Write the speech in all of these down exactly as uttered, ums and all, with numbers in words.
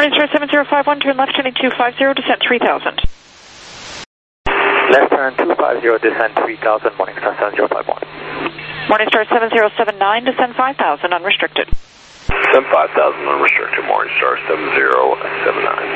Morning Star seven zero five one, turn left heading two five zero, descent three thousand. Left turn two five zero, descent three thousand, Morning Star seven zero five one. Morning Star seven zero seven nine, descend five thousand, unrestricted. Descend five thousand, unrestricted, Morning Star seven zero seven nine.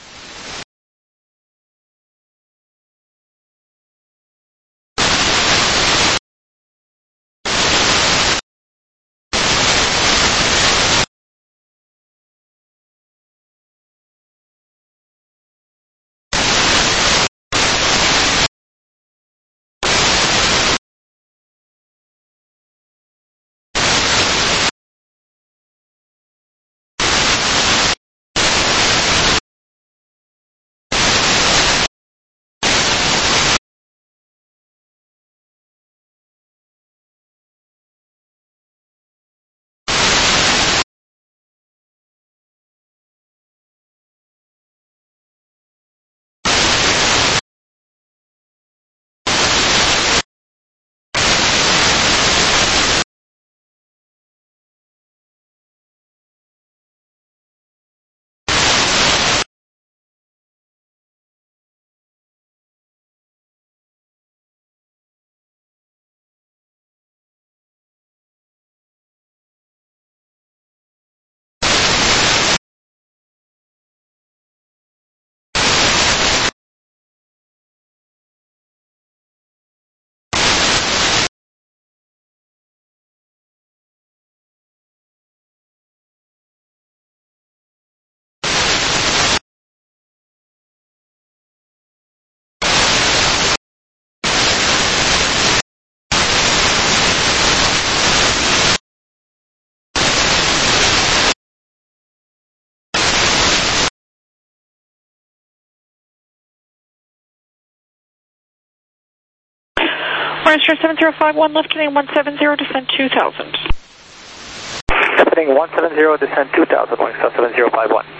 Morning Star seven zero five one, left heading one seven zero, descend two thousand. Left heading one seven zero, descent two thousand, Morning Star seven zero five one.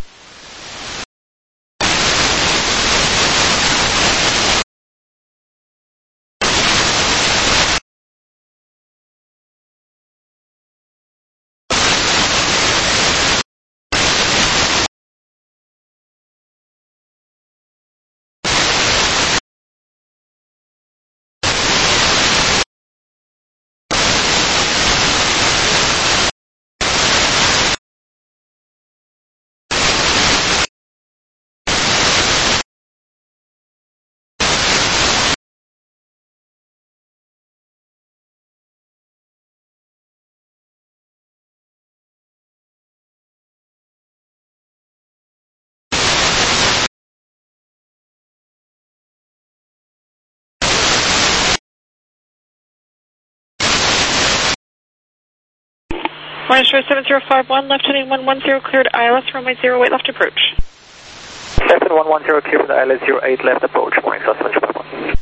Morning Star seven zero five one, left heading one one zero, cleared I L S runway zero eight, left approach. Left at one one zero, clear for the I L S zero eight, left approach, Morning Star seven zero five one.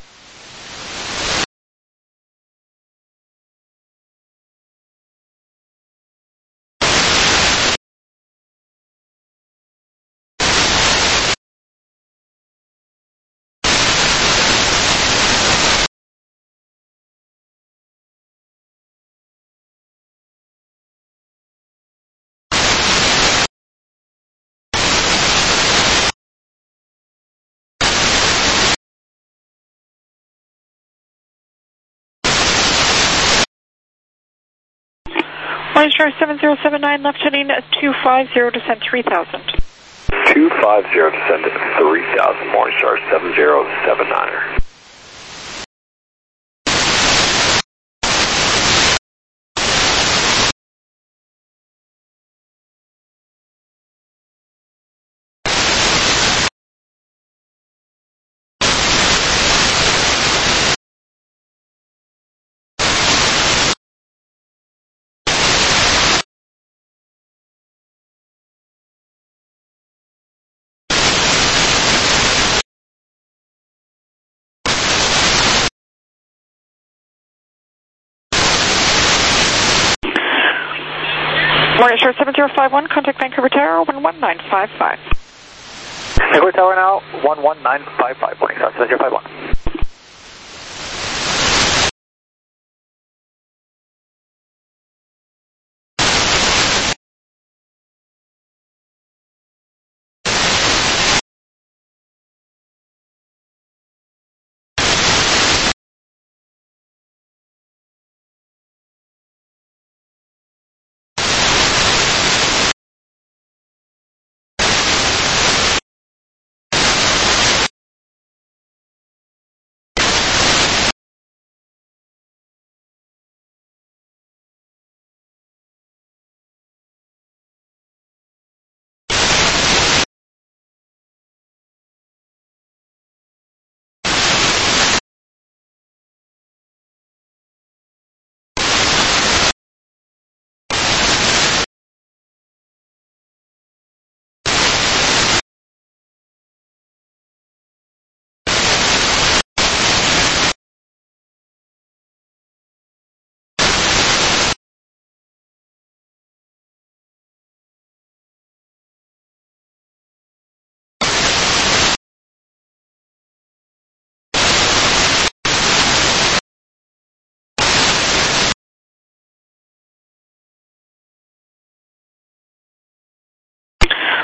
Morning Star seven zero seven nine, left heading two five zero, descend three thousand. two five zero, descend three thousand, Morning Star seven zero seven nine. Morning Star seven zero five one, contact Vancouver Tower one one nine five five. Vancouver Tower now, one one nine five five, Morning Star seven zero five one.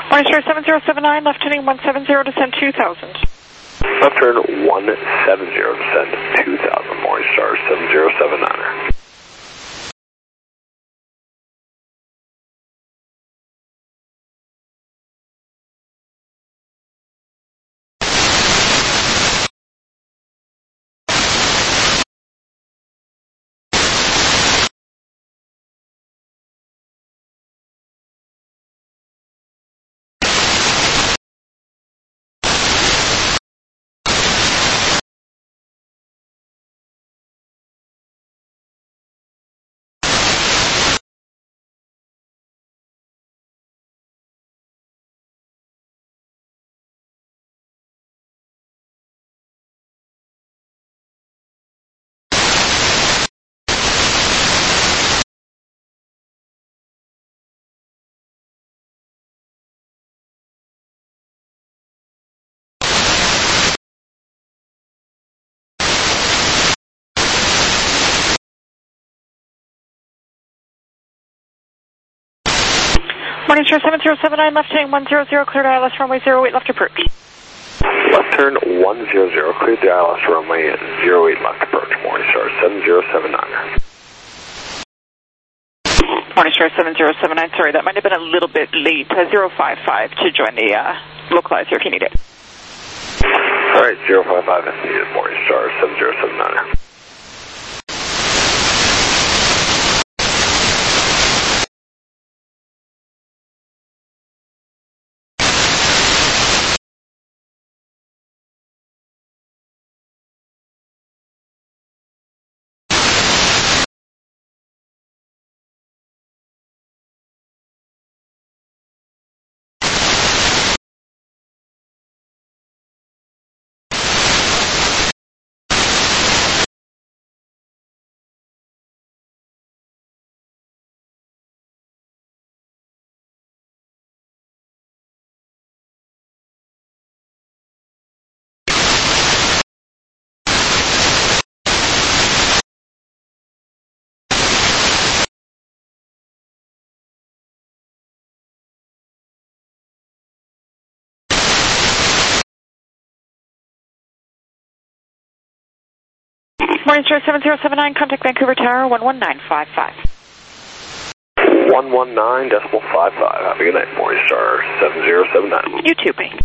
Morning Star seven zero seven nine, left heading one seven zero, descend two thousand. Left turn one seven zero, descend two thousand, Morningstar seven zero seven nine. Morning Star seven zero seven nine, left heading one zero zero, cleared I L S runway zero eight, left approach. Left turn one zero zero, cleared the I L S runway zero eight, left approach, Morningstar seven zero seven nine. Morning Star seven zero seven nine, sorry, that might have been a little bit late. Uh, zero five five to join the uh, localizer if you need it. Alright, zero five five if needed, Morningstar seven zero seven nine. Morning Star seven zero seven nine, contact Vancouver Tower one one nine five five. one one nine decimal five five. Have a good night, Morningstar seven zero seven nine. You too, Pete.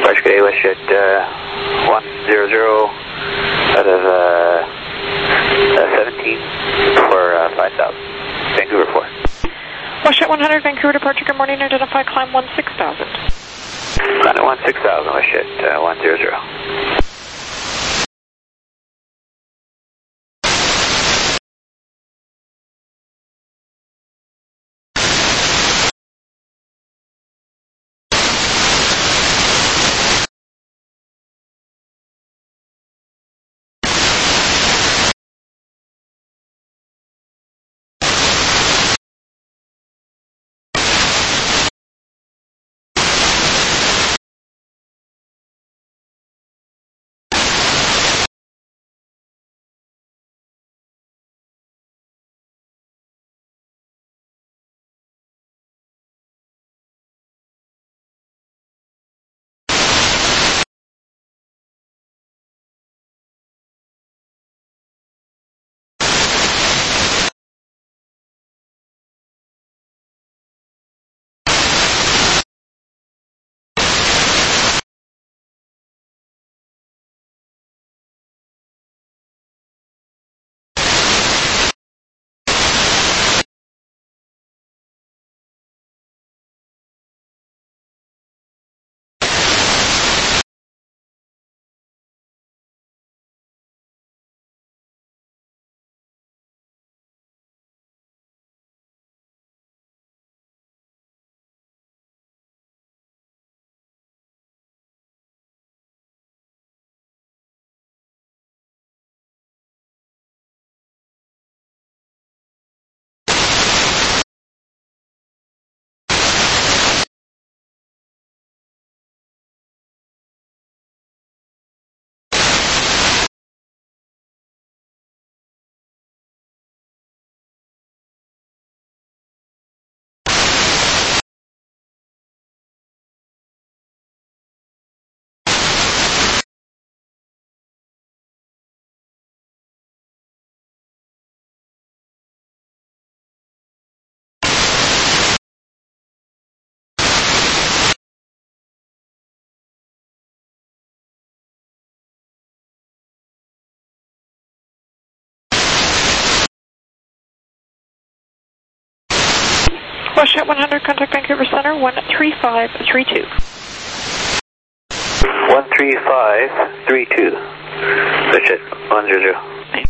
Departure good day, WestJet uh, one zero zero out of uh, uh, seventeen for uh, five thousand. Vancouver four. WestJet one hundred, Vancouver departure, good morning, identify climb one six thousand. Climb one six thousand, WestJet uh, one zero zero. WestJet one hundred, contact Vancouver Center, one three five three two. one three five three two. WestJet one zero zero.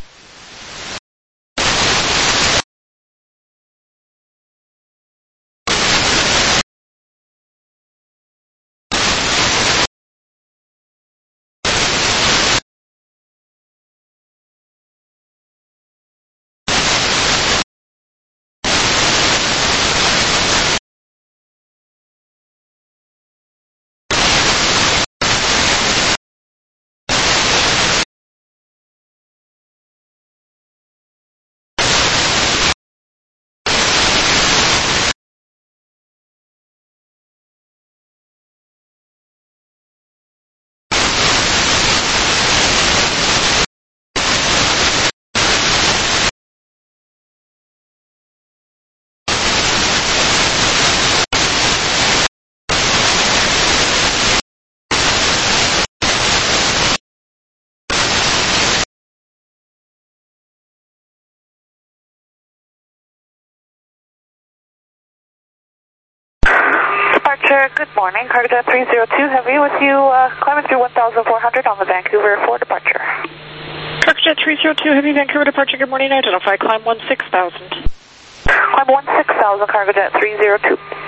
Departure, good morning, Cargojet three zero two Heavy with you, uh, climbing through one thousand four hundred on the Vancouver for departure. Cargojet three zero two Heavy, Vancouver departure, good morning, identify climb one six thousand. Climb one six thousand, Cargojet three zero two.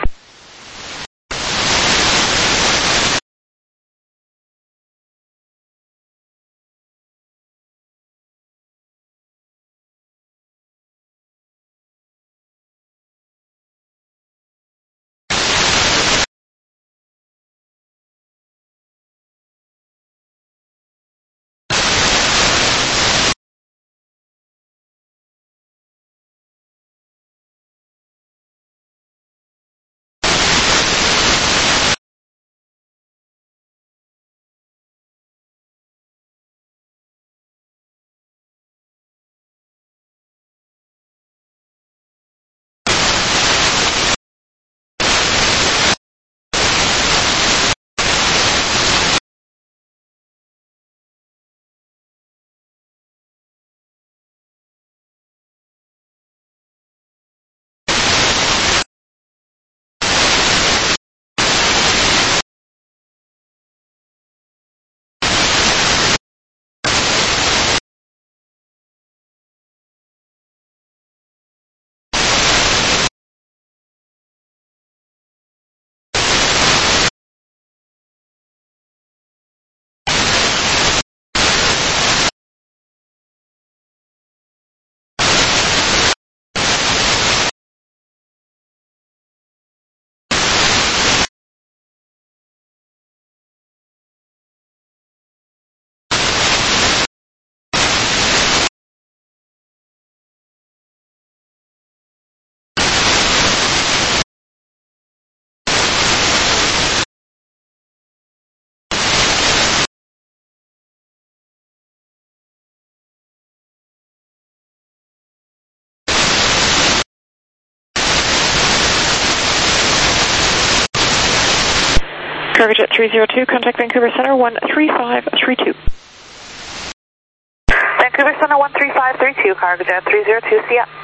Cargojet three zero two, contact Vancouver Center one three five three two. Vancouver Center one three five three two, Cargojet three zero two, see ya.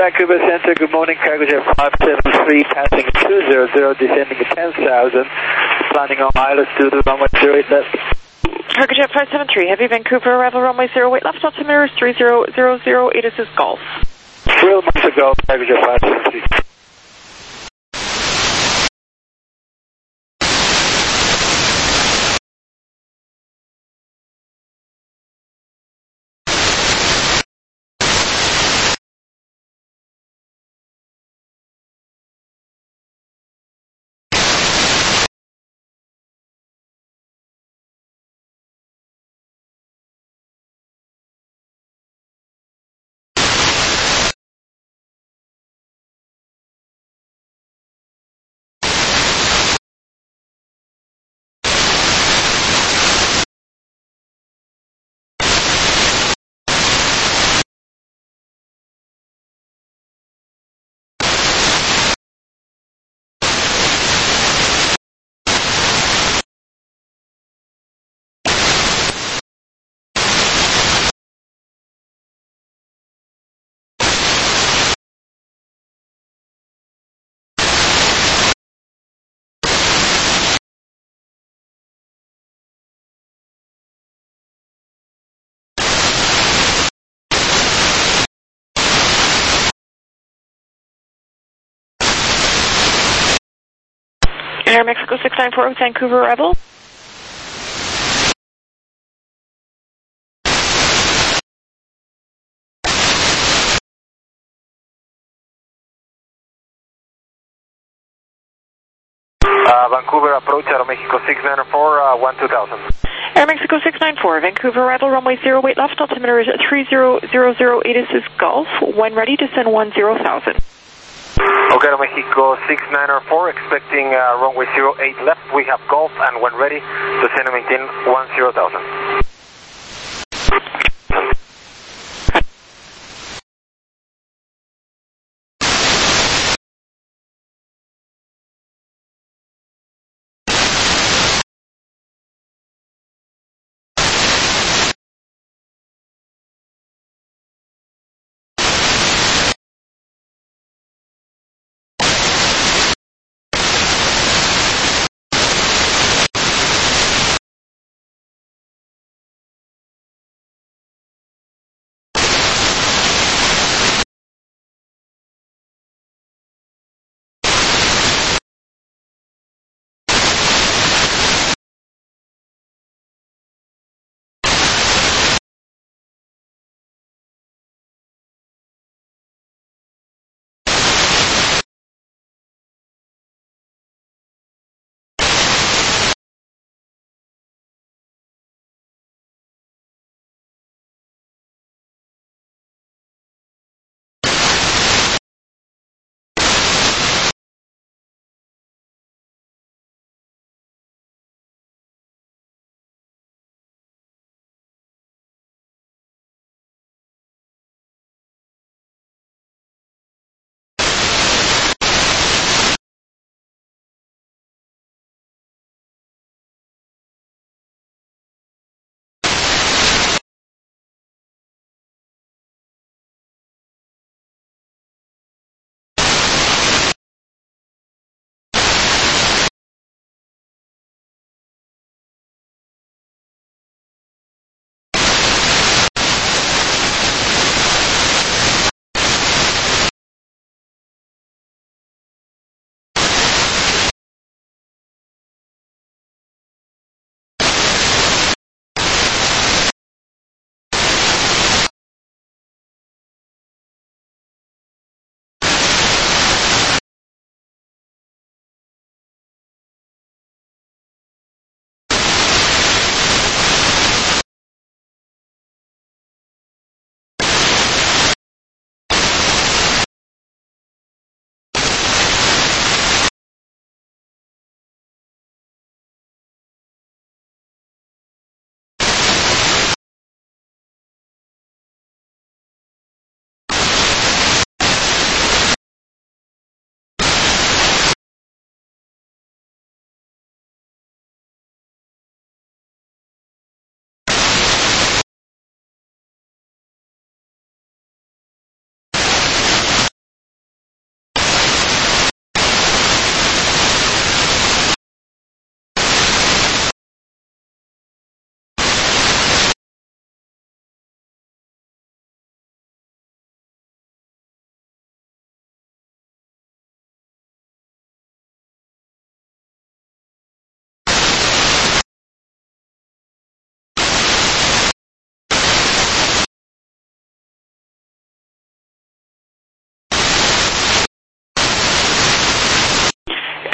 Vancouver Center, good morning, Cargojet five seven three, passing two zero zero, descending at ten thousand, planning on I L S to the runway zero eight left. Cargojet five seven three, heavy Vancouver, arrival runway zero eight left, altimeter is three zero zero zero, eight is Golf. Three months ago, Cargojet five seven three. Air Mexico six nine four, Vancouver, arrival. Uh, Vancouver approach, Aeromexico six nine four, uh, one two thousand. Air Mexico six nine four, Vancouver, arrival runway zero eight left, altimeter is three zero zero zero, eight is Golf. When ready, descend one zero thousand. Okay, Aeromexico six nine four, expecting uh, runway zero eight left, we have Golf, and when ready, descend and maintain one zero thousand.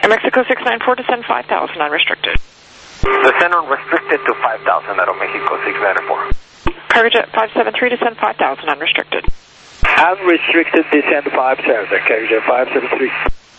Mexico six nine four, descend five thousand, unrestricted. Descend unrestricted to five thousand, Aeromexico six nine four. Cargojet five seven three, descend five thousand, unrestricted. Unrestricted, descend five thousand, Cargojet five seven three.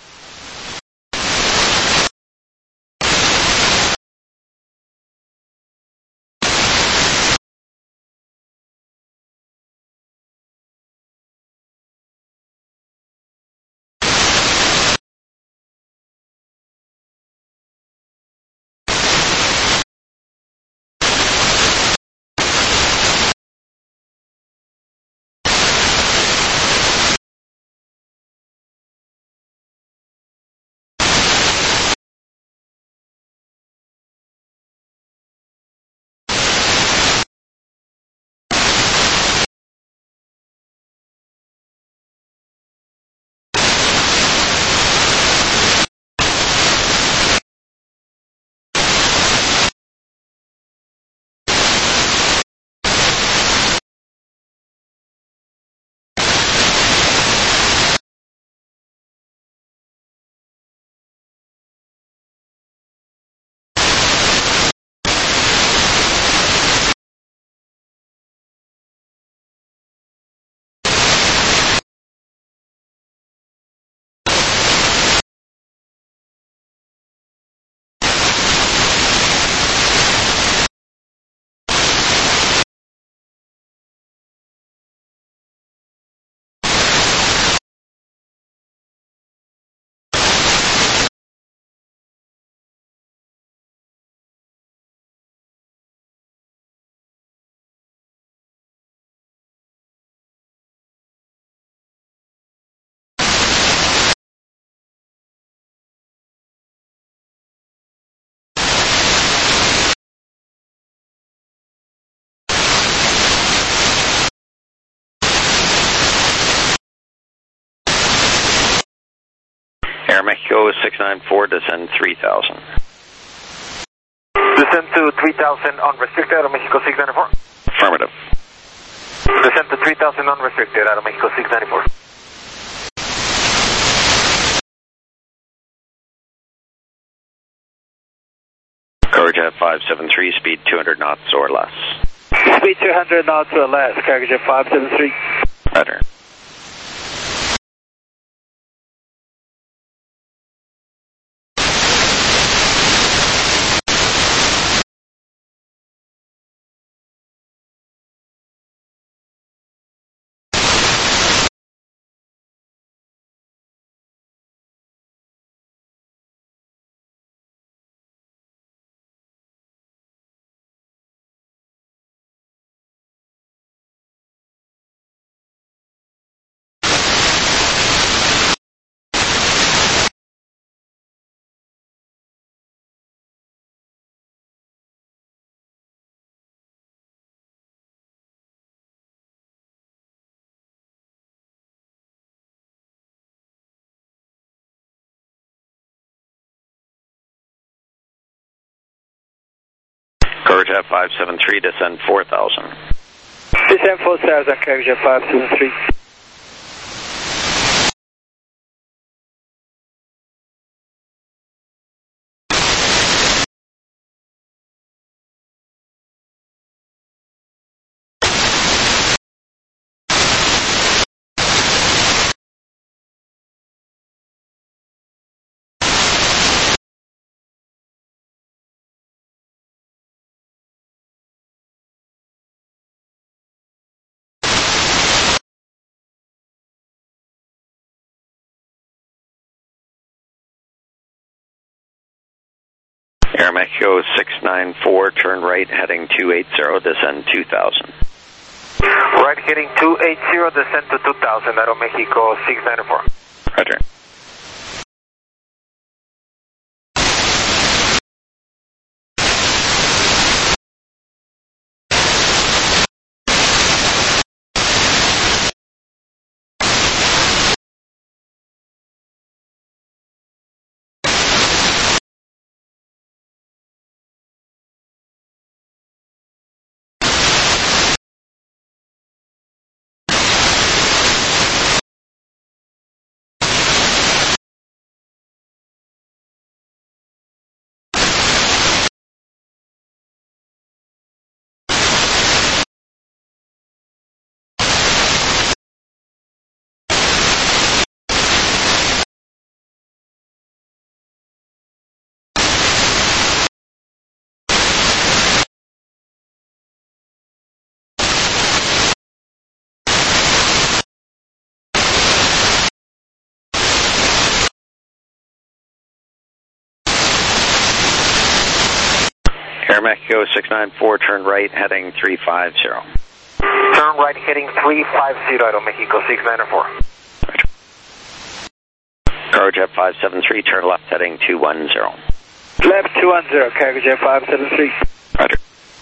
Aeromexico six nine four, descend three thousand. Descend to three thousand unrestricted, Aeromexico six nine four. Affirmative. Descend to three thousand unrestricted, Aeromexico six nine four. Cargojet five seven three, speed two hundred knots or less. Speed two hundred knots or less, Cargojet five seven three. Better. Cargojet five seven three, descend four thousand. Descend four thousand, Cargojet five seven three. Aeromexico six nine four, turn right, heading two eighty, descend two thousand. Right, heading two eighty, descend to two thousand, Aeromexico six nine four. Roger. Air Mexico six nine four, turn right, heading three five zero. Turn right, heading three five zero, Aeromexico six nine four. Cargojet five seven three, turn left, heading two one zero. Left two one zero, Cargojet five seven three. Roger.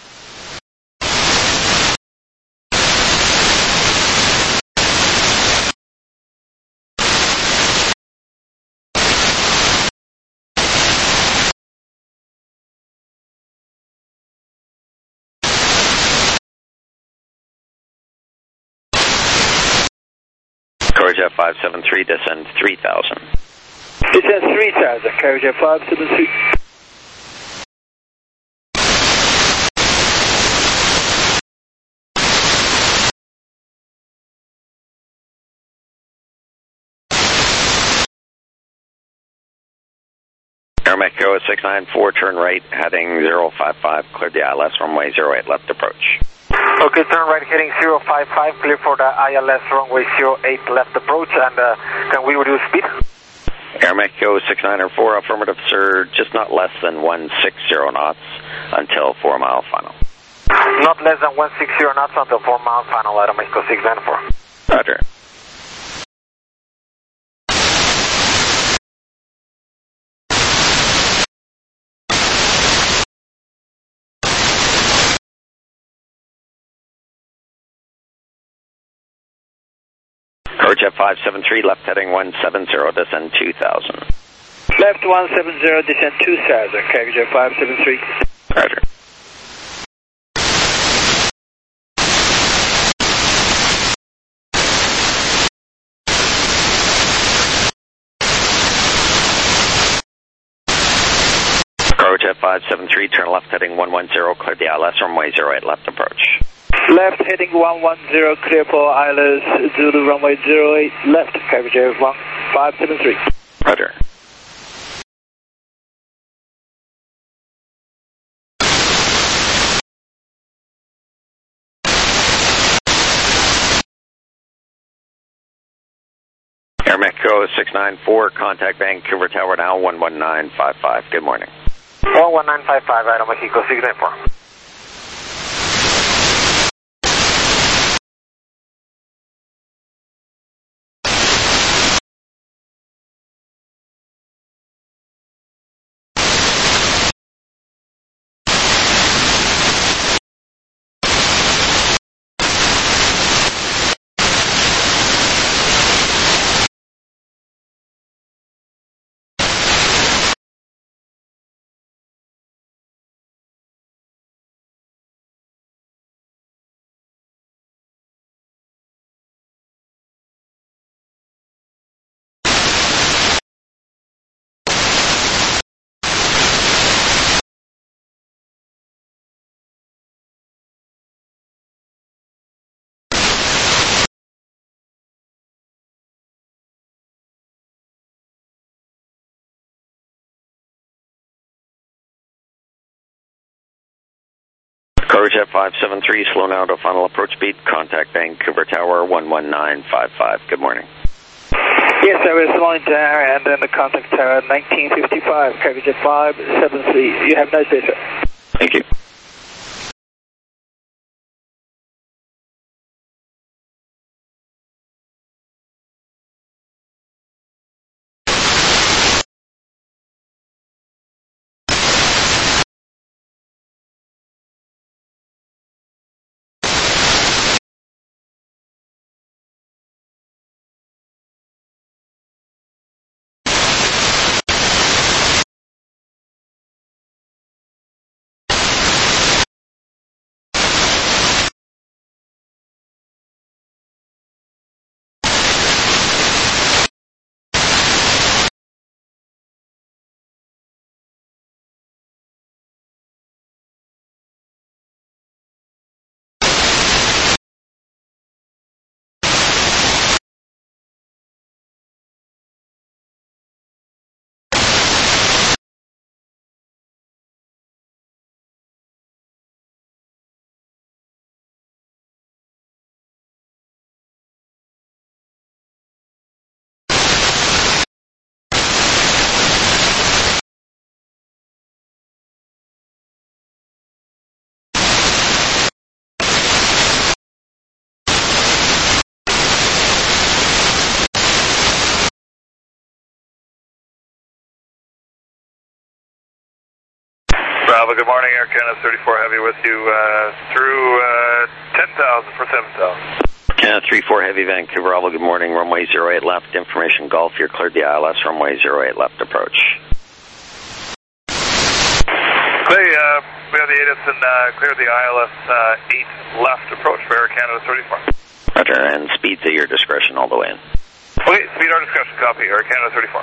Cargojet five seven three, descend three thousand. Descend three thousand, Cargojet five seven three. Air Mexico six nine four, turn right, heading zero five five, cleared the I L S, runway zero eight, left approach. Okay, turn right, heading zero five five, clear for the I L S, runway zero eight, left approach, and uh, can we reduce speed? Air Mexico six nine four, affirmative, sir, just not less than one sixty knots until four mile final. Not less than one sixty knots until four mile final, Aeromexico six nine four. Roger. Cargojet five seven three, left heading one seven zero, descend two thousand. Left one seven zero, descend two thousand, Cargojet five seven three. Roger. Cargojet five seven three, turn left heading one one zero, cleared the I L S, runway zero eight, left approach. Left heading one one zero, clear for I L S, Zulu runway zero eight, left, Cargojet five seven three. Roger. Air Mexico six nine four, contact Vancouver Tower now, one one nine five five. Good morning. one one nine five five, Aeromexico six nine four. Cargojet five seven three, slow now to final approach speed, contact Vancouver Tower one one nine five five. Good morning. Yes, I was slowing down and then the contact tower nineteen fifty-five, Cargojet five seven three. You have a nice day, sir. Thank you. Bravo, good morning, Air Canada thirty-four Heavy with you uh, through uh, ten thousand for seven thousand. Canada three four Heavy, Vancouver, Bravo, good morning, runway zero eight left, information Golf, you're cleared the I L S, runway zero eight left approach. Clay, uh, we have the Edison uh, cleared the I L S uh, eight left approach for Air Canada thirty-four. Roger, and speeds at your discretion all the way in. Okay, speed our discussion, copy, Air Canada thirty-four.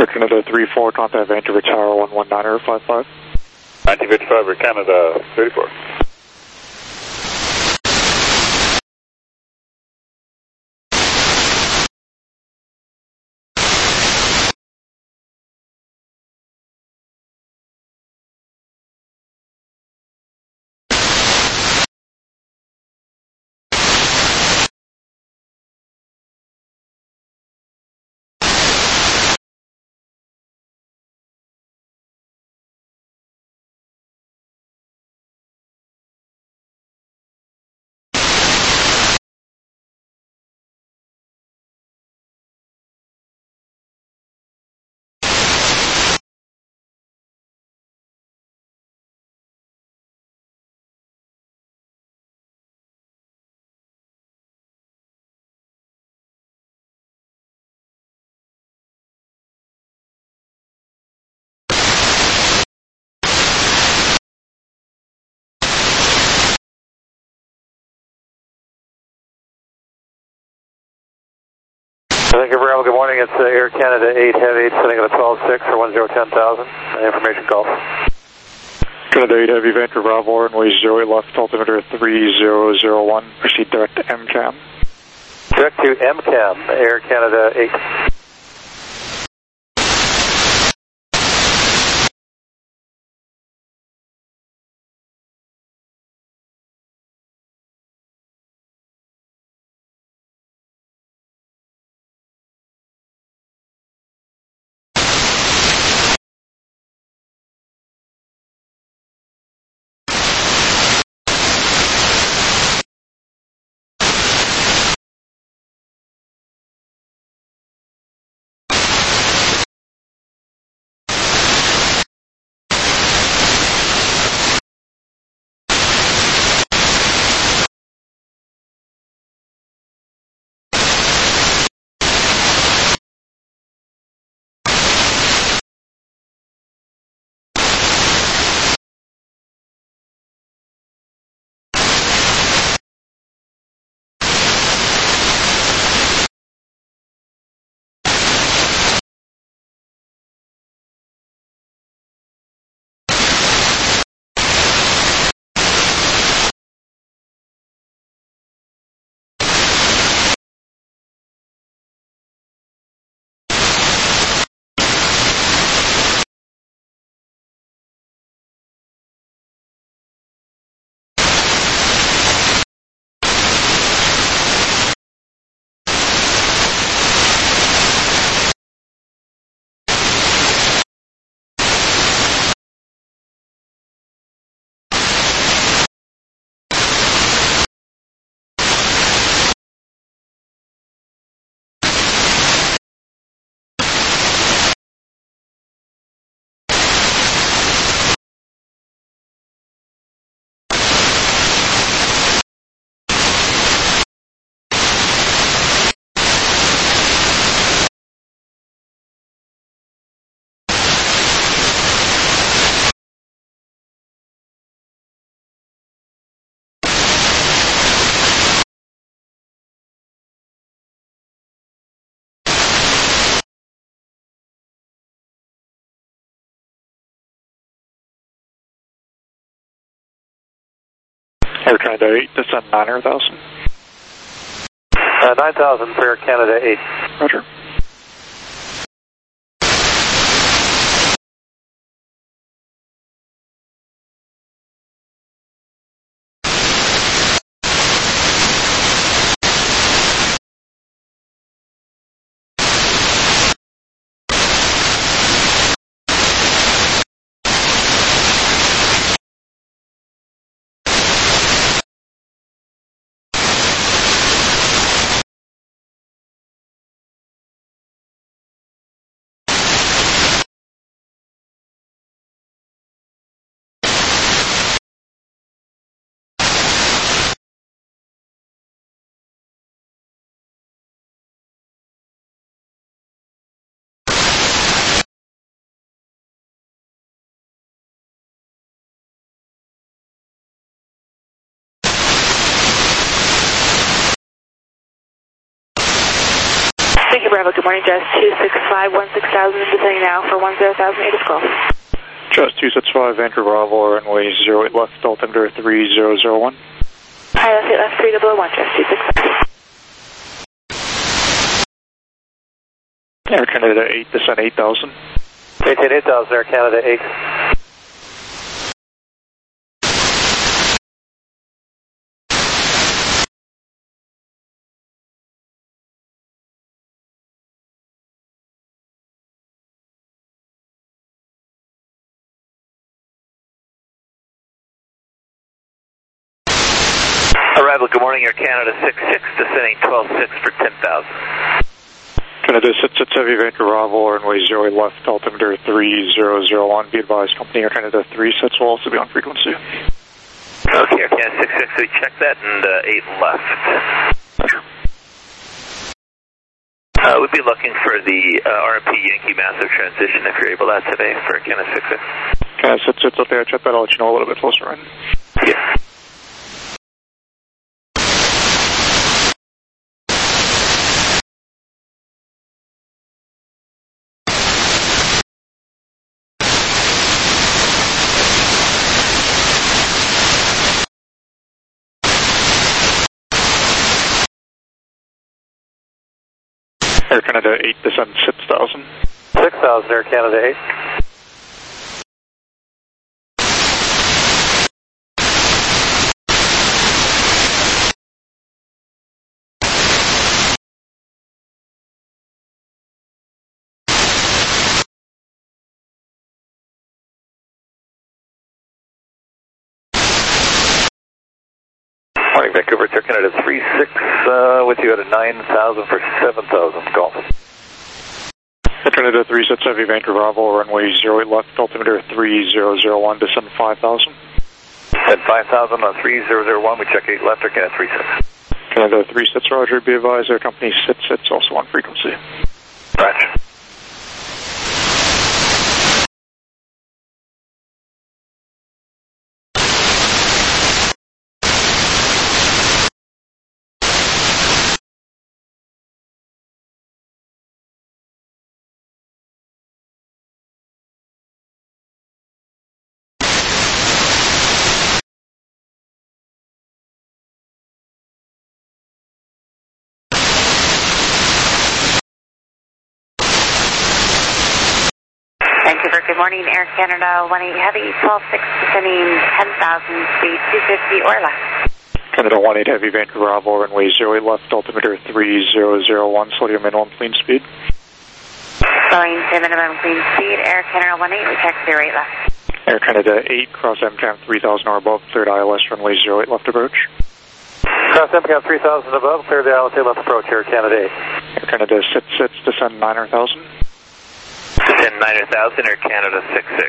Air Canada three four, contact Vancouver Tower one one nine five five. nineteen fifty-five, Air Canada thirty-four. Thank you, Bravo. Good morning. It's uh, Air Canada eight Heavy, sitting at a twelve six for one zero ten thousand. Information call. Canada eight Heavy, Vancouver Bravo, runway zero left, altimeter three zero zero one. Proceed direct to M CAM. Direct to M CAM, Air Canada eight. Air Canada eight, descend nine thousand. Uh, nine thousand for Air Canada eight. Roger. Thank you, Bravo. Good morning, Jess two six five one six thousand, descending now for one zero thousand eight is call. Jess two six five, Vancouver Bravo, runway zero eight left, altimeter three zero zero one. Hi, let's eight left, three double one, Jess two six five. Air Canada eight, descend eight thousand. Maintain eight thousand, Air Canada eight. Arrival, good morning, Air Canada six six, descending twelve six for ten thousand. Canada six six Heavy, Vancouver Bravo, runway zero eight left, altimeter three zero zero one. Be advised, company Air Canada three sets will also be on frequency. Okay, Air Canada six six, we checked that, and uh, eight left. Uh, we'd be looking for the uh, R M P Yankee massive transition if you're able to today for Air Canada six six. Canada six six, okay, I checked that, I'll let you know a little bit closer in. Yeah. Air Canada eight, descend six thousand. six thousand, Air Canada eight. Morning, Vancouver, Air Canada three six, uh, with you at a nine thousand for seven thousand, golf. Air Canada three six Heavy, Vancouver Bravo, runway zero eight left, altimeter three zero zero one, descend five thousand. At five thousand on three zero zero one, we check eight left, Air Canada three six. Canada three six, roger, be advised, Air Company six six, also on frequency. Roger. Vancouver, good morning, Air Canada one eight Heavy, twelve six, descending ten thousand, speed two fifty or less. Canada one eight Heavy, Vancouver Bravo, runway zero eight left, altimeter three zero zero one, slow to your minimum clean speed. Slowing to minimum clean speed, Air Canada one eight, we check zero eight left. Air Canada eight, cross M CAM three thousand or above, cleared I L S, runway zero eight left approach. Cross M CAM three thousand above, clear the I L S left approach, Air Canada eight. Air Canada six six, descend nine thousand. Descend nine thousand, Air Canada six six.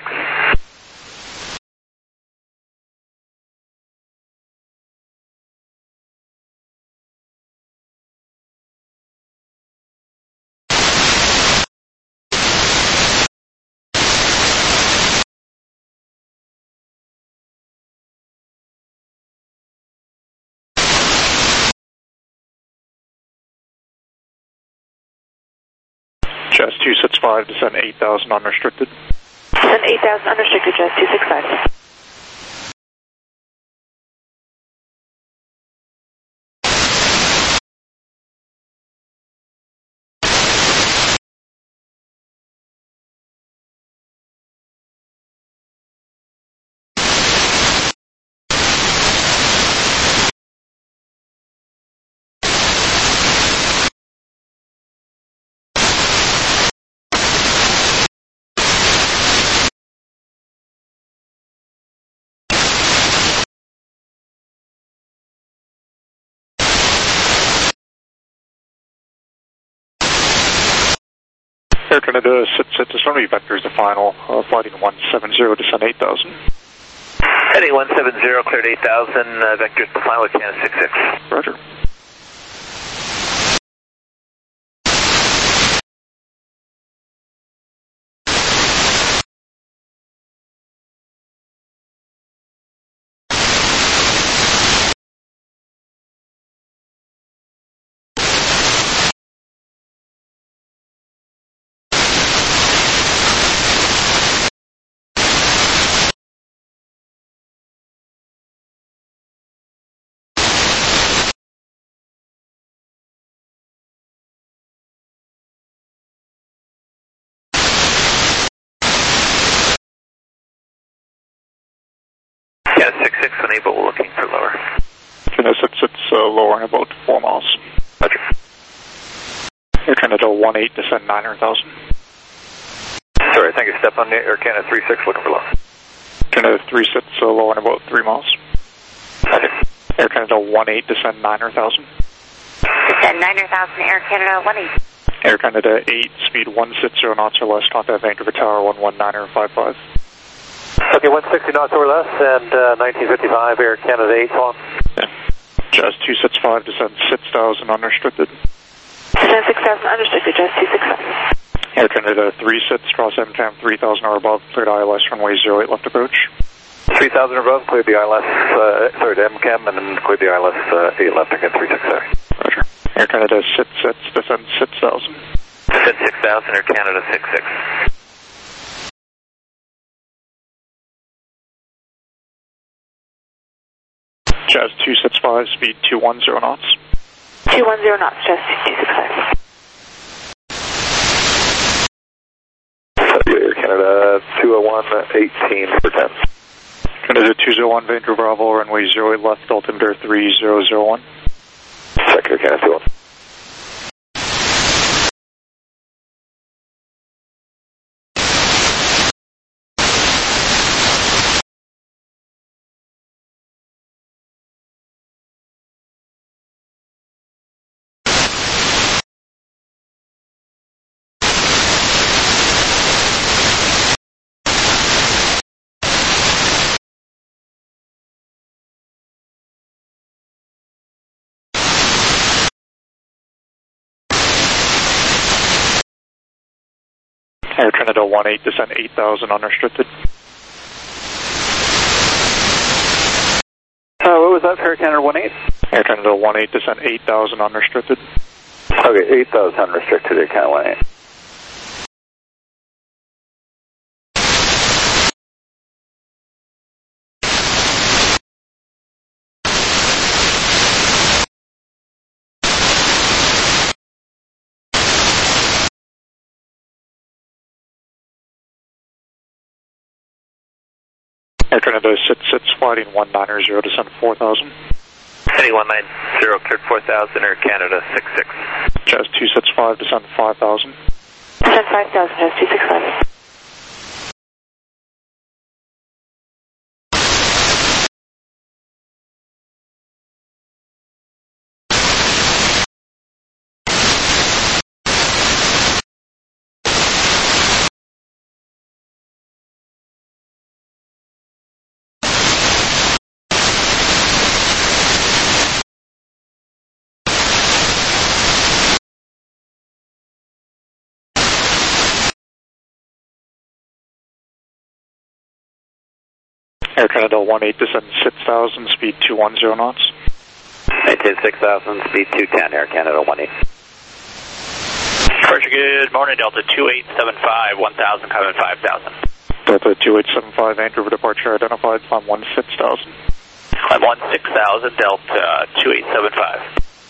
Jess two six five, descend eight thousand unrestricted. Descend eight thousand unrestricted, Jess two six five. Air Canada six six, this runway vector is the final, uh, flighting one seven zero, descend eight thousand. Heading one seven zero, cleared eight thousand, uh, vectors to final, Canada six six. Roger. sunny, but we're looking for lower. Canada six six, uh, lowering about four miles. Roger. Air Canada one eight, descend nine hundred thousand. Sorry, thank you. Step on Air Canada three six, looking for lower. Canada three six, uh, lowering about three miles. Roger. Air Canada one eight, descend nine hundred thousand. Descend nine hundred thousand, Air Canada one eight. Air Canada eight, speed one sixty knots or less, contact Vancouver Tower one one nine five five. Okay, one sixty knots or less, and uh, nineteen fifty-five, Air Canada eight, on. Yeah. Jazz two six five, descend six thousand unrestricted. Descend six thousand unrestricted, Jazz two six five. Air Canada three six, cross M CAM three thousand or above, cleared I L S runway zero eight left approach. three thousand above, cleared the I L S, uh, sorry, to M CAM, and then cleared the I L S uh, eight left again, three six, sorry. Roger. Air Canada six six, descend six thousand. Descend six thousand, Air Canada six six. Jazz two six five, speed two one zero knots. two one zero knots, Jazz two six five. Air Canada two oh one, eighteen for ten. Canada two zero one, Vancouver Bravo, runway zero eight left, altimeter three zero zero one. Check Air Canada two oh one. Air Canada one eight, descend eight thousand unrestricted. Uh, what was that for Air Canada one eight? Air Canada one eight, descend eight thousand unrestricted. Okay, eight thousand unrestricted, Air Canada one eight. Air Canada six six, flighting one nine zero, descend four thousand. Heading one nine zero, cleared four thousand, Air Canada six six. Jazz two six five, descend five thousand. Descend five thousand, Jazz two six five. Air Canada one eight, descend six thousand, speed two one zero knots. Maintain six thousand, speed two ten, Air Canada one eight. Departure, good morning, Delta two eight seven five, one thousand, coming five thousand. Delta two eight seven five, Vancouver departure identified, climb one six thousand. Climb one six thousand, Delta two eight seven five.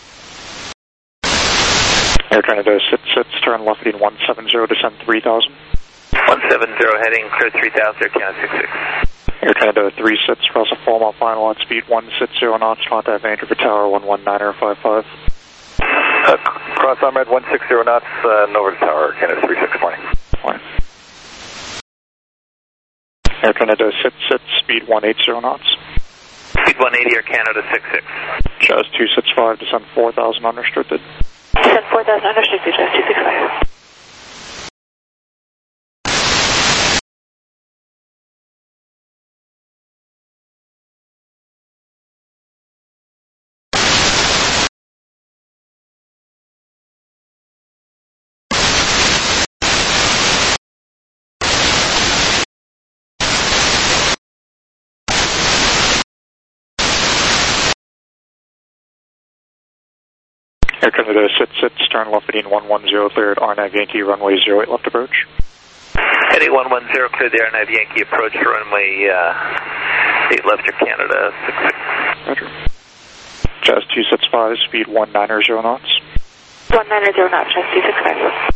Air Canada six six, turn left heading one seven zero, descend three thousand. one seven zero, heading clear three thousand, Air Canada six six. Air Canada three six, cross a four mile final at speed one six zero knots, contact Vancouver Tower one one nine five five. Uh, cross Ahmed one six zero knots, uh, and over to Tower, Air Canada three six, morning. Morning. Air Canada six six, speed one eighty knots. Speed one eighty, Air Canada six six. Jazz two six five, descend four thousand unrestricted. Descend four thousand unrestricted, Jazz two six five. Air Canada six six, turn left heading one one zero, cleared R nine Yankee, runway zero eight left approach. Heading one one zero, clear the R nine Yankee approach, runway uh, eight left, Air Canada six six. Roger. Jazz two six five, speed one nine zero knots. one nine zero knots, Jazz two six five.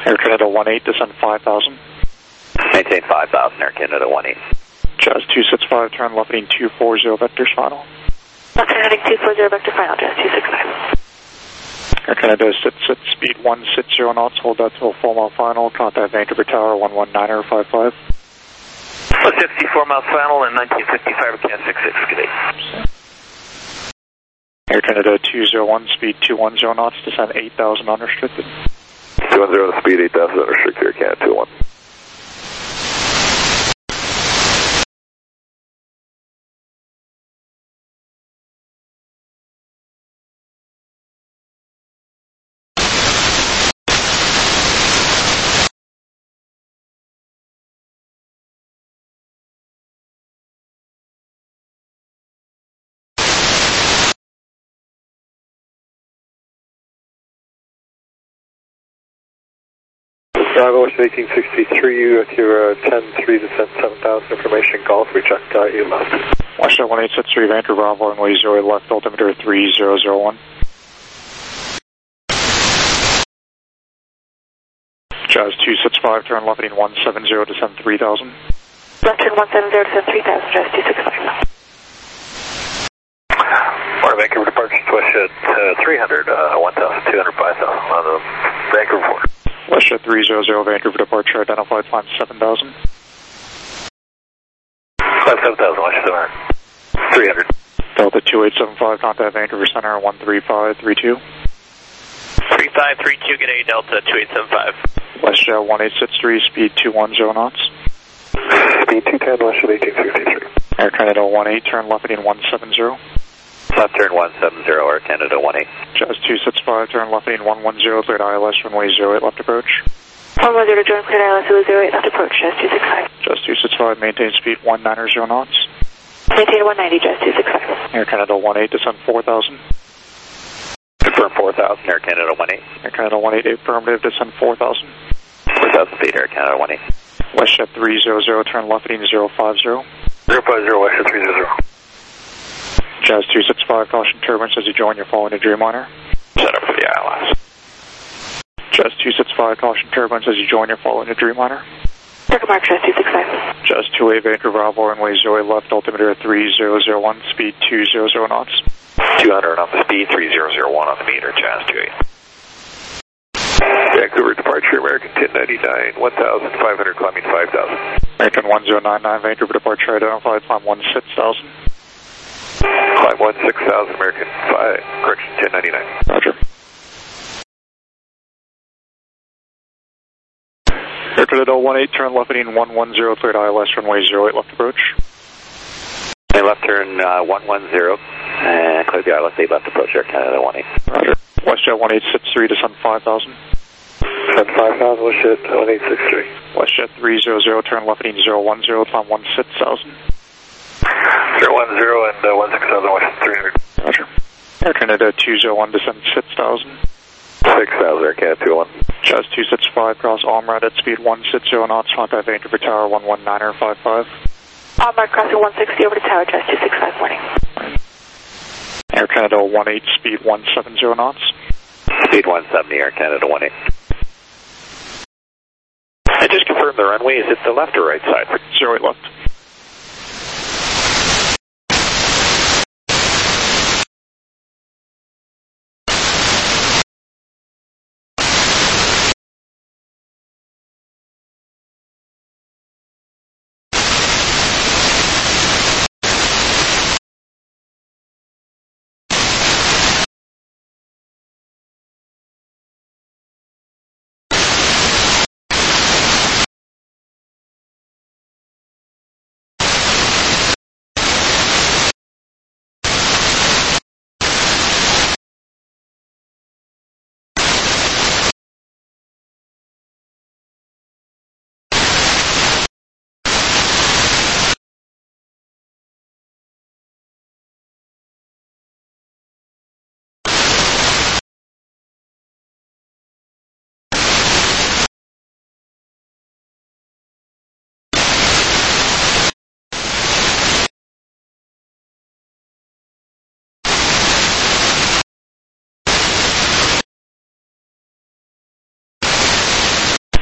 Air Canada one eight, descend five thousand. Maintain five thousand, Air Canada one eight. Jazz two six five, turn left heading two four zero, vectors final. Left turn heading two four zero, vector final, Jazz two six five. Air Canada sit sit speed one six zero knots, hold that till four mile final, contact Vancouver Tower one one nine er five five. one fifty-four miles final and nineteen fifty-five, Can six six, good day. Air Canada two zero one, speed two one zero knots, descend eight thousand unrestricted. two one zero, speed eight thousand unrestricted, Air Canada two one. Bravo, eighteen sixty-three, with your uh, ten three, descent seven thousand, information golf, we checked uh, you left. Westjet one eight six three, Vancouver Bravo, runway zero left, altimeter three zero zero one. Jazz two six five, turn left heading one seven zero, descend three thousand. Left turn one seven zero, descend three thousand, Jazz two six five. Morning, Vancouver departure, Westjet uh, three hundred, uh, one thousand two hundred, five thousand on the Vancouver port. Westjet three zero zero, Vancouver departure, identified, climb seven thousand. Climb seven thousand, Westjet seven hundred. three hundred. Delta two eight seven five, contact Vancouver Center one three five three two. three five three two, good day, Delta two eight seven five. Westjet one eight six three, speed two one zero knots. Speed two ten, Westjet eighteen sixty-three. Air Canada one eight, turn left heading one seven zero. Left turn one seven zero, Air Canada one eight. Jazz two six five, turn left heading one one zero, cleared I L S, runway zero eight, left approach. one one zero, join cleared I L S, zero eight, left approach, Jazz two six five. Jazz two six five, maintain speed one nine zero knots. Maintain one ninety, Jazz two six five. Air Canada one eight, descend four thousand. Confirm four thousand, Air Canada one eight. Air Canada one eight, affirmative, descend four thousand. four thousand feet, Air Canada one eight. Westjet three zero zero, turn left heading zero five zero. zero five zero, Westjet three zero zero. Jazz two six five, caution turbulence as you join your following a Dreamliner. Set up for the I L S. Jazz two six five, caution turbulence as you join your following a Dreamliner. Circle mark, Jazz two six five. Jazz two eight, Vancouver Bravo, runway zero eight left, altimeter three zero zero one, speed two zero zero knots. two hundred on the speed, three zero zero one on the meter, Jazz two eight. Vancouver departure, American ten ninety-nine, one thousand five hundred, climbing five thousand. American one zero nine nine, Vancouver departure, identified, climb one six thousand. Climb one six thousand, American five, correction ten ninety-nine. Roger. Air Canada one eight, turn left heading one one zero, cleared I L S, runway zero eight, left approach. Okay, left turn uh, one one zero, and clear the I L S eight, left approach, Air Canada one eight. Roger. Westjet one eight six three, descend five thousand. Descend five thousand, Westjet one eight six three. Westjet three zero zero, turn left heading zero one zero, climb one six thousand. zero one zero and uh, one six thousand, Westjet three hundred. Roger. Air Canada two zero one, descend six thousand. six thousand, Air Canada two one. Jazz two six five, cross Almrad at speed one six zero knots, contact Vancouver Tower one one nine er five five. Almrad crossing one sixty over to Tower, Jazz two six five, morning. Air Canada one eight, speed one seven zero knots. Speed one seventy, Air Canada one eight. I just confirmed the runway, is it the left or right side? zero eight left.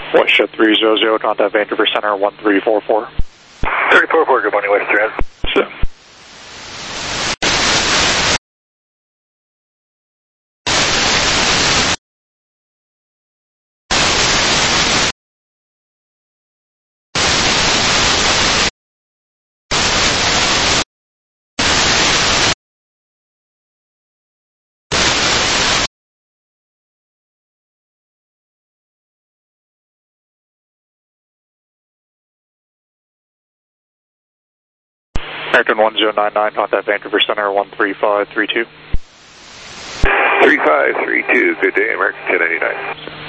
WestJet three hundred, contact Vancouver Center one three four four. three four four, good morning, WestJet. So. American one zero nine nine, contact Vancouver Center one three five three two. three five three two, good day, American ten eighty-nine.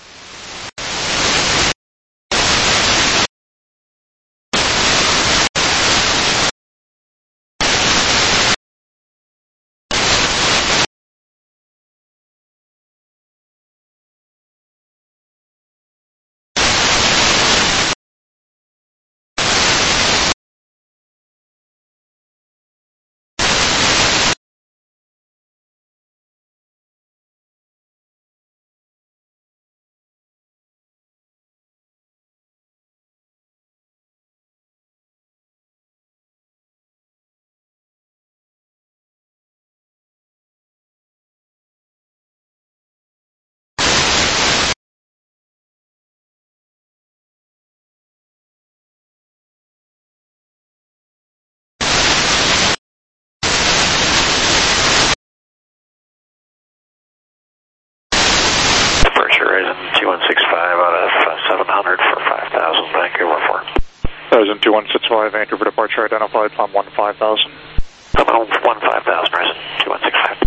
two one six five out of seven hundred for five thousand, Vancouver four. two one six five, Vancouver departure identified, climb one five thousand. Climb one five thousand, resident two one six five.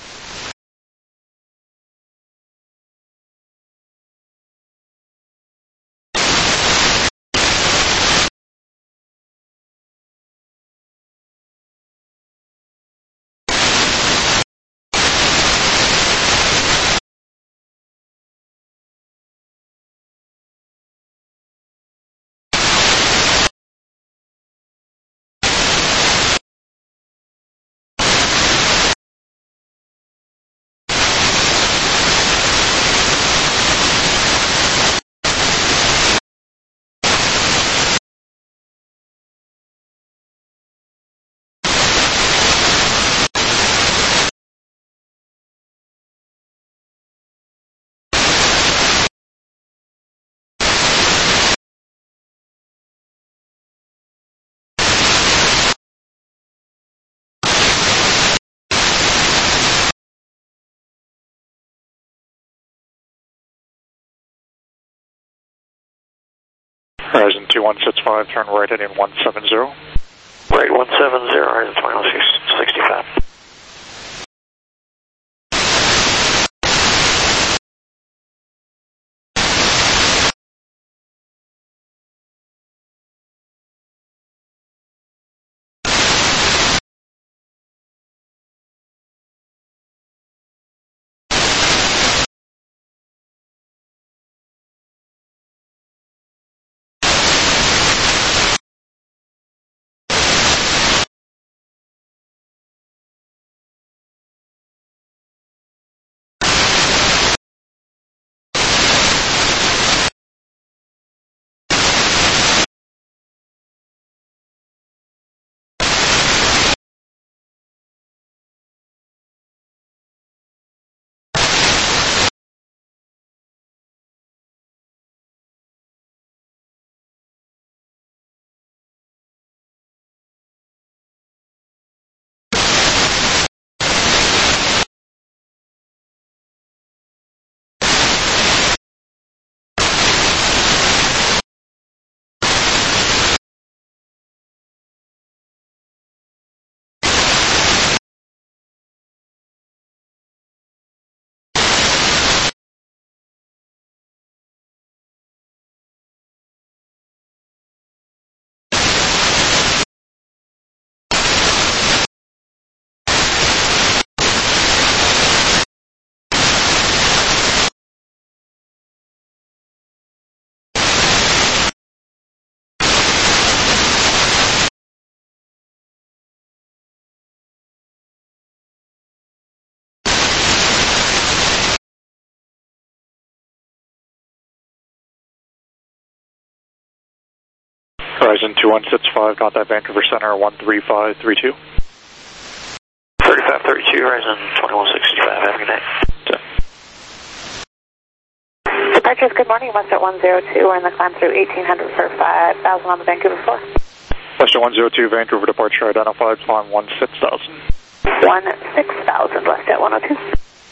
Horizon two one six five, turn right heading one seven zero. Right one seven zero, Horizon twenty-one sixty-five. Horizon two one six five, contact Vancouver Center one three five three two. thirty-five thirty-two, Horizon twenty-one sixty-five, have a good night. Departures, good morning, Western one zero two, we're in the climb through eighteen hundred for five thousand on the Vancouver floor. Western one zero two, Vancouver departure identified, climb one six thousand. one six thousand, WestJet one oh two.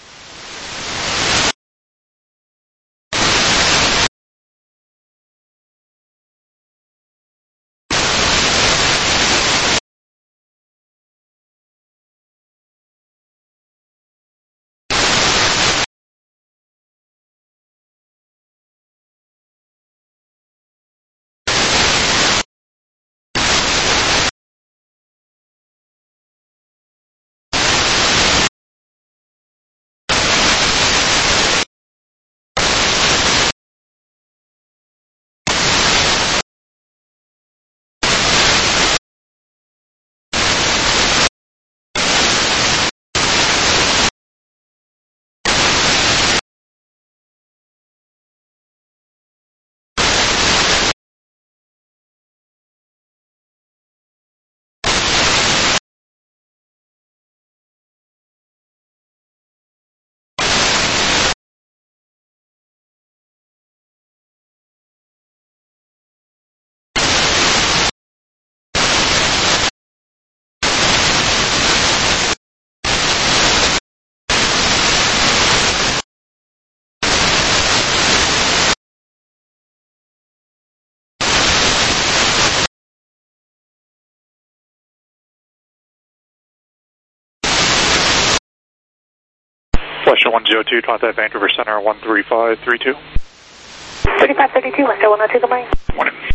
Western one zero two, contact Vancouver Center one three five three two. thirty-five thirty-two, Western one oh two, good morning. Morning.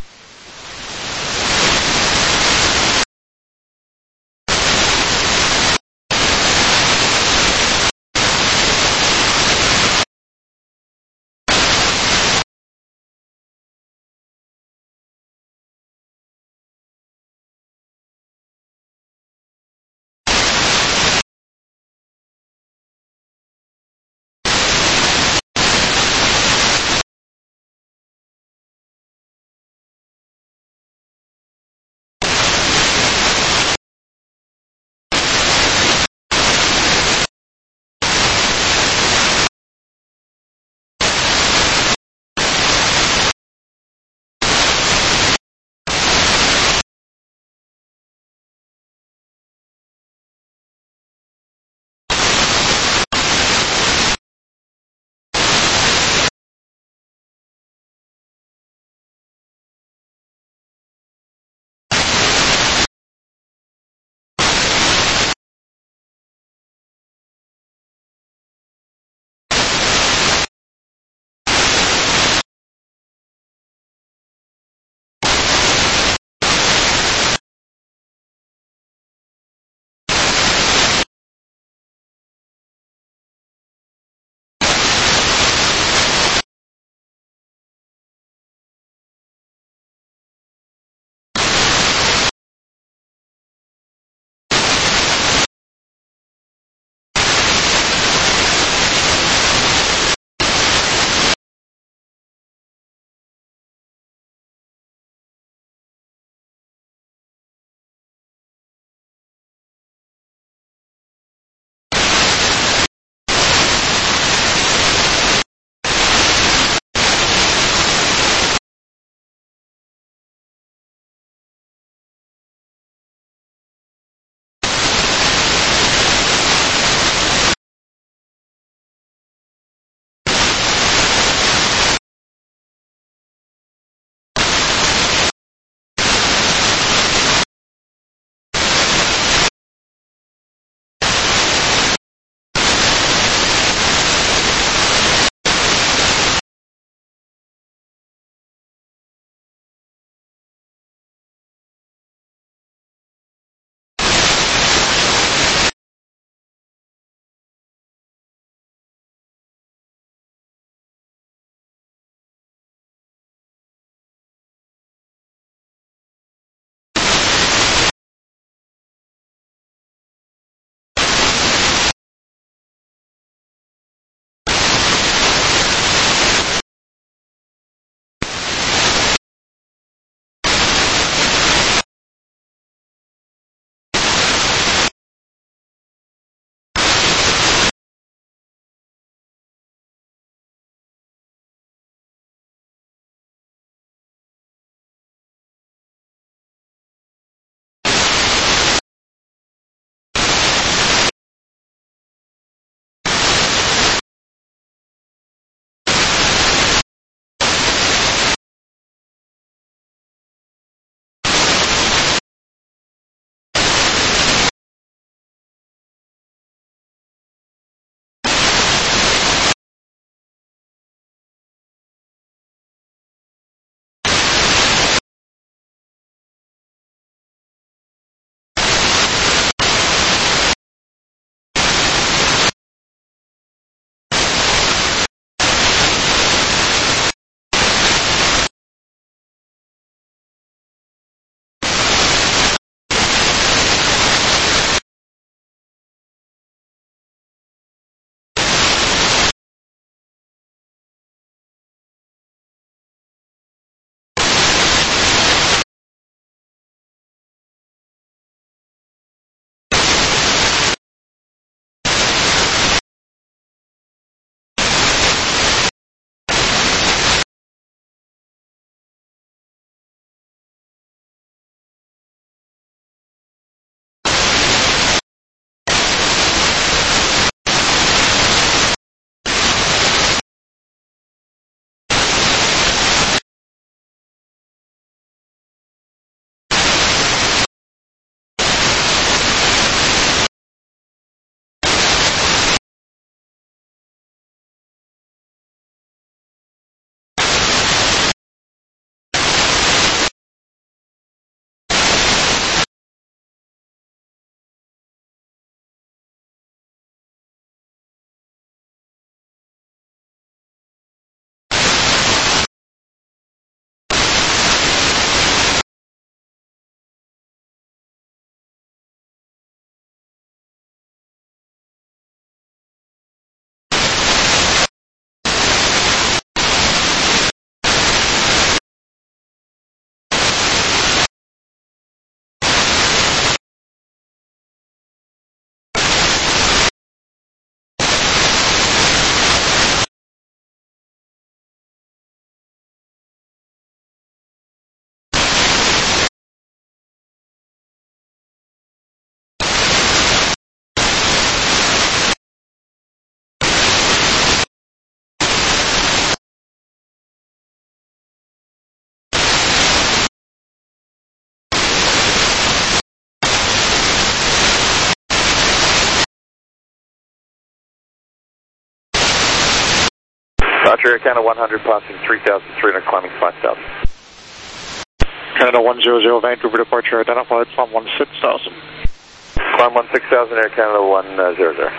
Roger, Air Canada one hundred, passing three thousand three hundred, climbing five thousand. Canada one hundred, Vancouver departure identified, climb one six thousand. Climb one six thousand, Air Canada one hundred.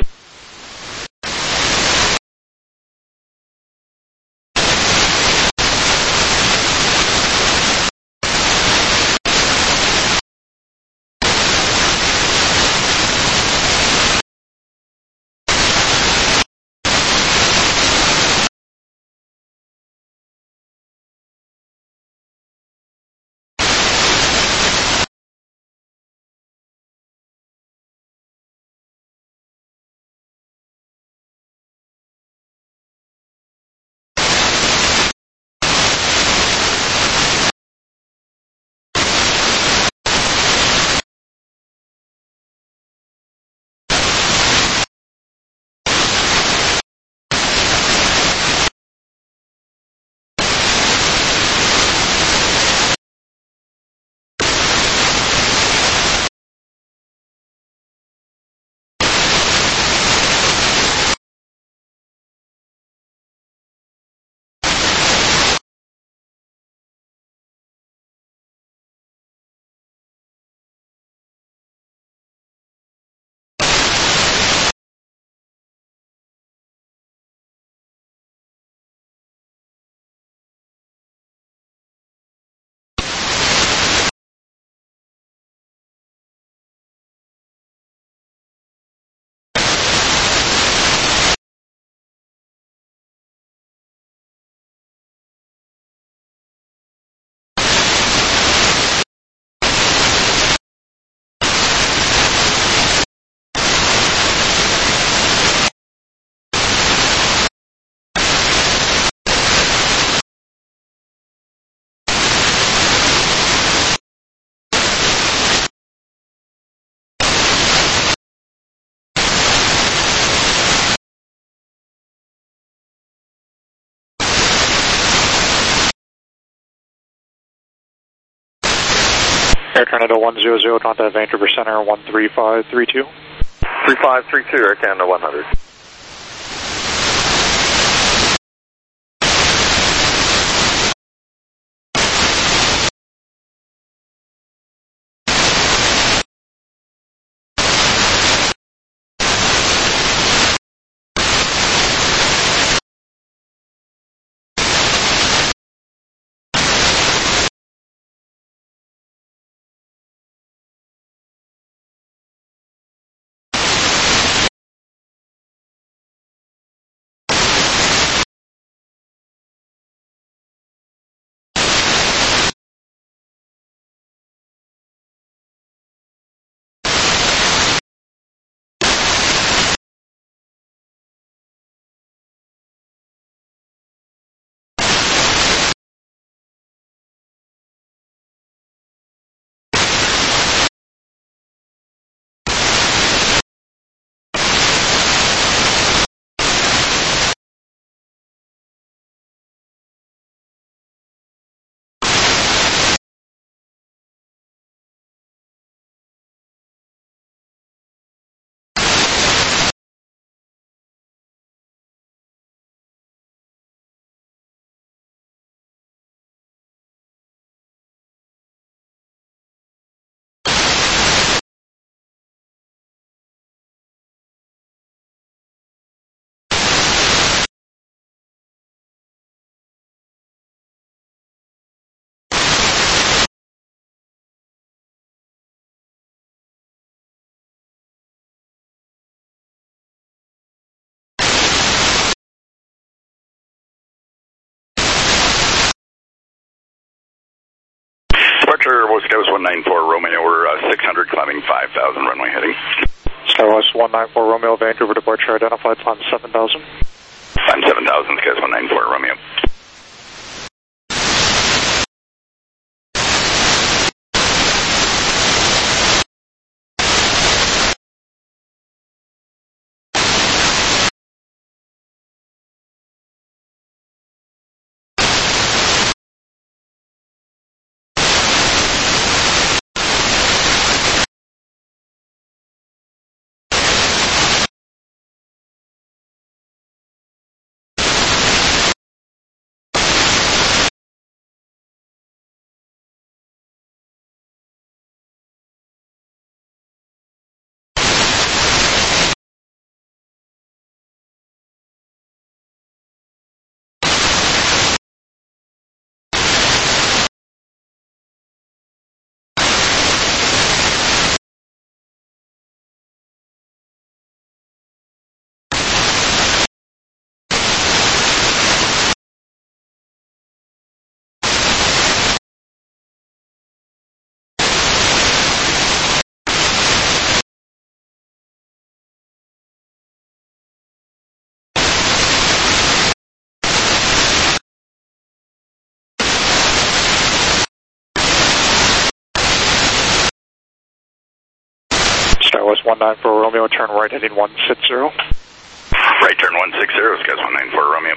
Air Canada one hundred, contact Vancouver Center one three five three two. three five three two, Air Canada one hundred. Departure Skywest one nine four Romeo, we're uh, six hundred, climbing five thousand, runway heading. Skywest one nine four Romeo, Vancouver departure identified, climb seven thousand. Climb seven thousand, Skywest one nine four Romeo. Skywest one nine four Romeo, turn right heading one six zero. Right turn one six zero, Skywest one nine four Romeo.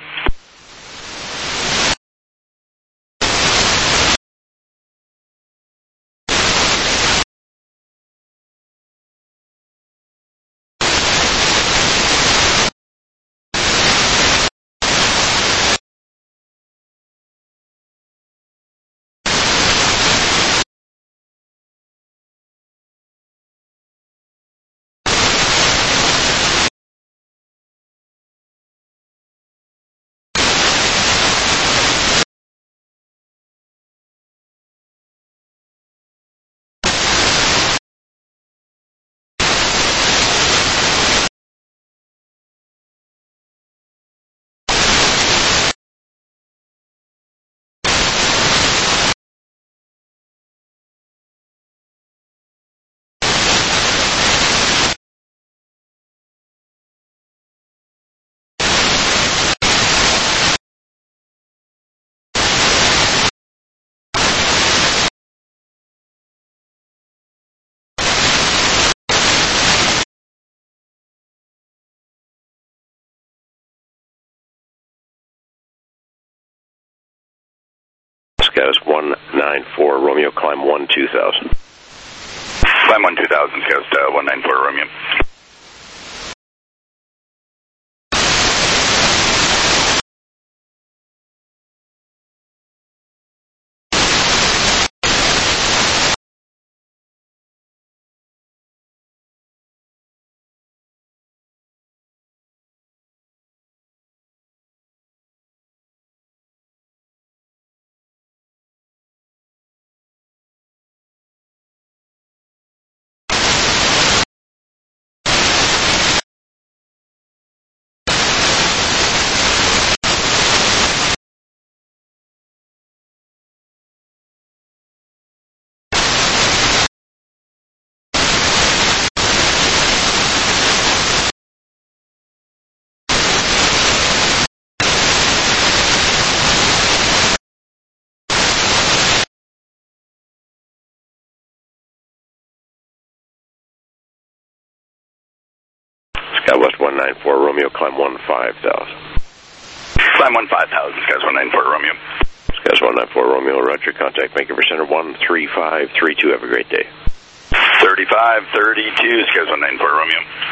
Skywest one nine four Romeo, climb one two thousand. Climb one two thousand, Skywest uh, one nine four Romeo. Skywest one nine four Romeo, climb one five thousand. Climb one five thousand, Skywest one nine four Romeo. Skywest one nine four Romeo, roger, contact Vancouver Center one three five three two, have a great day. thirty-five thirty-two, Skywest one nine four Romeo.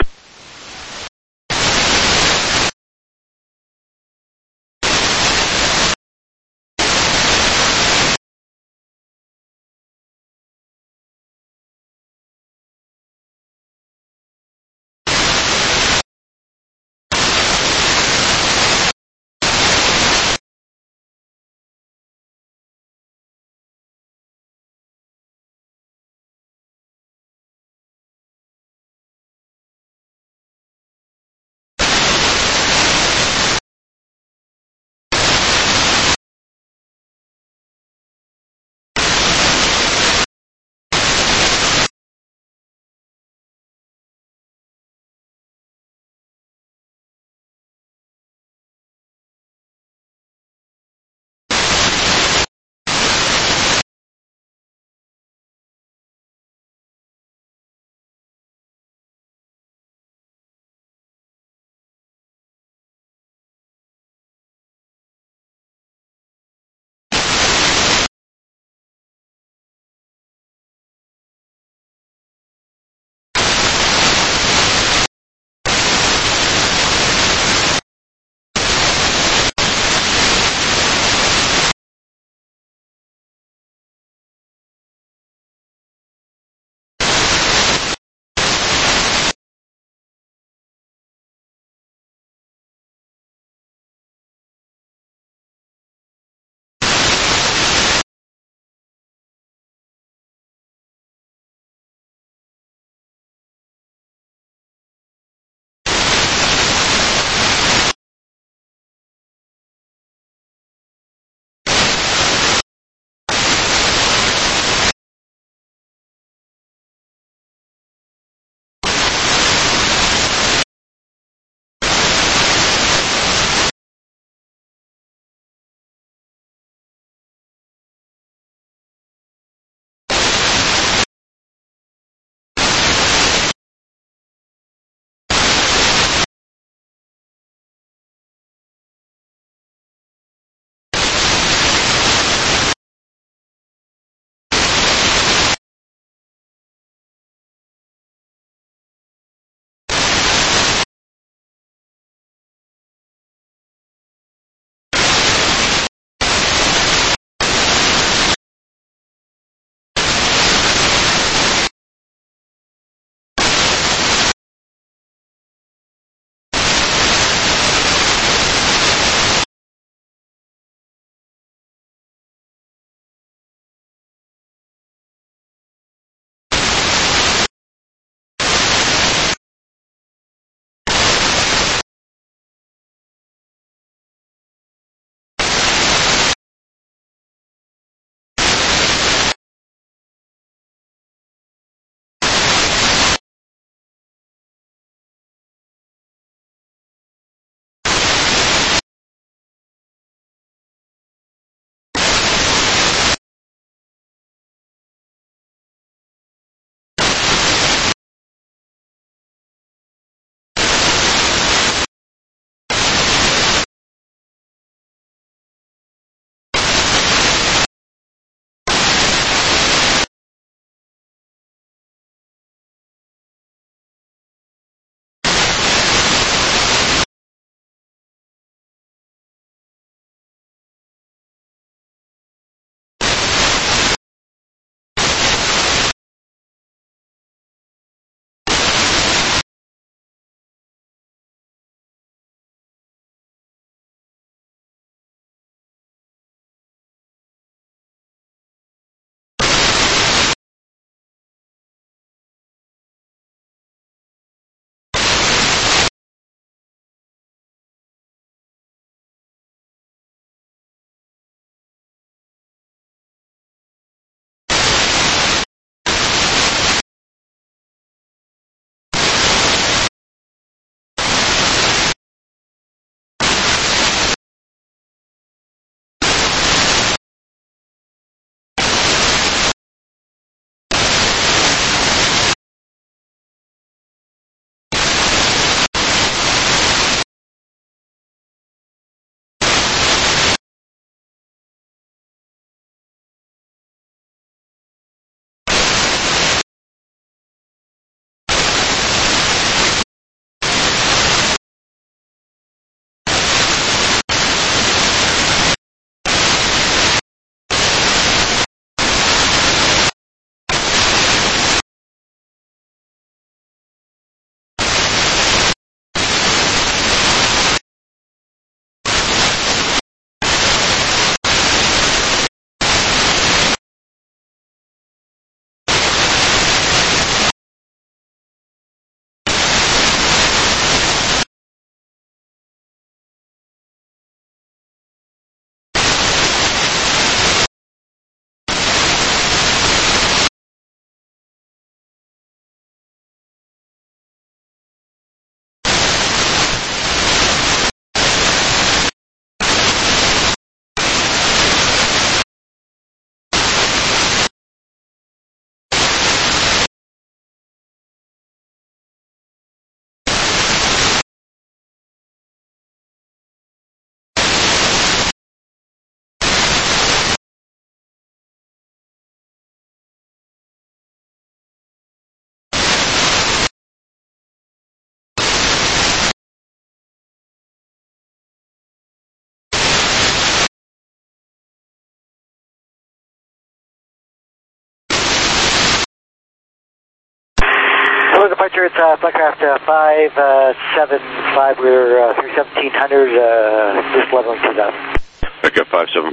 departure, it's uh, Flightcraft uh, five seven five, we're uh, through seventeen hundred, uh, just leveling two thousand. Pick up five seven